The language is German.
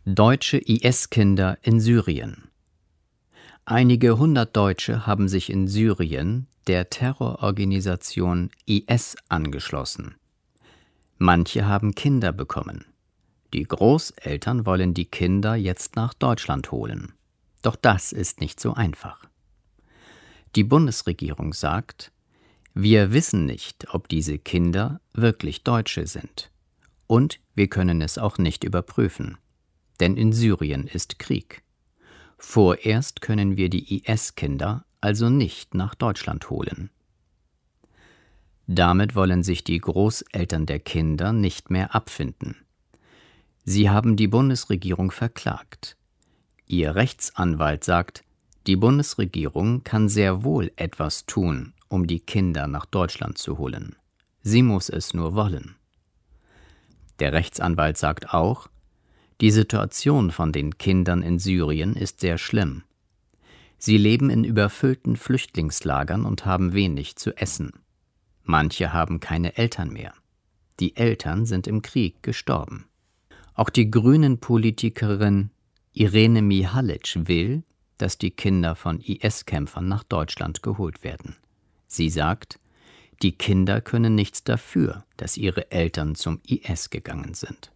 Deutsche IS-Kinder in Syrien. Einige hundert Deutsche haben sich in Syrien der Terrororganisation IS angeschlossen. Manche haben Kinder bekommen. Die Großeltern wollen die Kinder jetzt nach Deutschland holen. Doch das ist nicht so einfach. Die Bundesregierung sagt, wir wissen nicht, ob diese Kinder wirklich Deutsche sind. Und wir können es auch nicht überprüfen. Denn in Syrien ist Krieg. Vorerst können wir die IS-Kinder also nicht nach Deutschland holen. Damit wollen sich die Großeltern der Kinder nicht mehr abfinden. Sie haben die Bundesregierung verklagt. Ihr Rechtsanwalt sagt, die Bundesregierung kann sehr wohl etwas tun, um die Kinder nach Deutschland zu holen. Sie muss es nur wollen. Der Rechtsanwalt sagt auch, die Situation von den Kindern in Syrien ist sehr schlimm. Sie leben in überfüllten Flüchtlingslagern und haben wenig zu essen. Manche haben keine Eltern mehr. Die Eltern sind im Krieg gestorben. Auch die Grünen-Politikerin Irene Mihalic will, dass die Kinder von IS-Kämpfern nach Deutschland geholt werden. Sie sagt, die Kinder können nichts dafür, dass ihre Eltern zum IS gegangen sind.